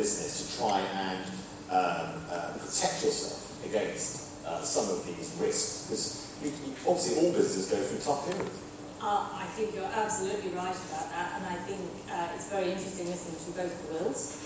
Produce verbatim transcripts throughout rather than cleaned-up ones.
business to try and um, uh, protect yourself against uh, some of these risks? Because you, you, obviously all businesses go through tough periods. Uh, I think you're absolutely right about that, and I think uh, it's very interesting listening to both the Wills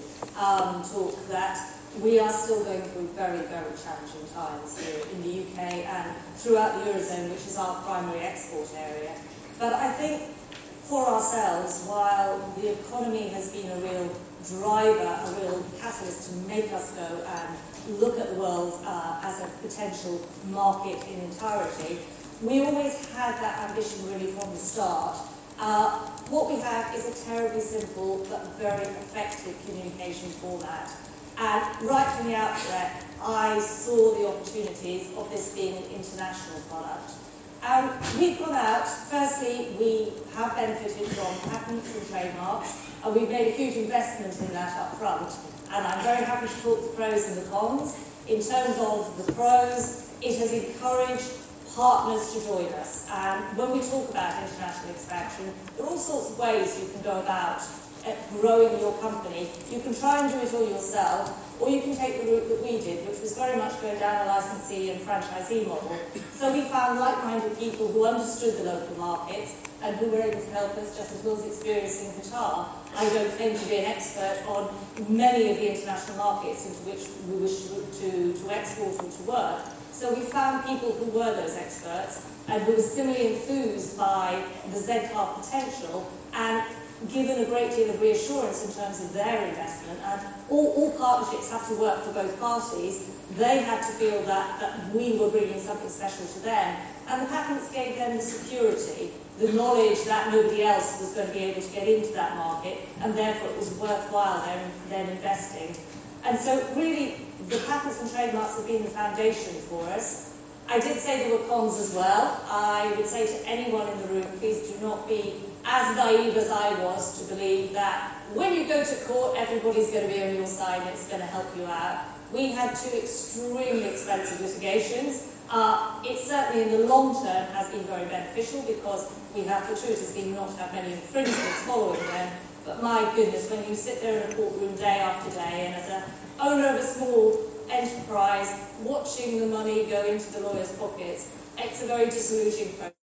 um, talk that we are still going through very, very challenging times here in the U K and throughout the Eurozone, which is our primary export area. But I think for ourselves, while the economy has been a real driver, a real catalyst to make us go and look at the world uh, as a potential market in entirety, we always had that ambition really from the start. Uh, what we have is a terribly simple but very effective communication format. And right from the outset, I saw the opportunities of this being an international product. Um, we've gone out, firstly, we have benefited from patents and trademarks, and we've made a huge investment in that up front. And I'm very happy to talk the pros and the cons. In terms of the pros, it has encouraged partners to join us. And when we talk about international expansion, there are all sorts of ways you can go about uh, growing your company. You can try and do it all yourself, or you can take the route that we did, which was very much go down a licensee and franchisee model. So we found like-minded people who understood the local markets and who were able to help us, just as Will's experience in Qatar. I don't claim to be an expert on many of the international markets into which we wish to, to, to export or to work. So we found people who were those experts and who were similarly enthused by the Z CAR potential and given a great deal of reassurance in terms of their investment. And all, all partnerships have to work for both parties. They had to feel that, that we were bringing something special to them. And the patents gave them the security, the knowledge that nobody else was going to be able to get into that market, and therefore it was worthwhile then, then investing. And so really, the patents and trademarks have been the foundation for us. I did say there were cons as well. I would say to anyone in the room, please do not be as naive as I was to believe that when you go to court, everybody's going to be on your side and it's going to help you out. We had two extremely expensive litigations. Uh, it certainly in the long term has been very beneficial because we have fortuitously not had many infringements following them. But my goodness, when you sit there in a courtroom day after day and as an owner of a small enterprise, watching the money go into the lawyers' pockets, it's a very disillusioning process.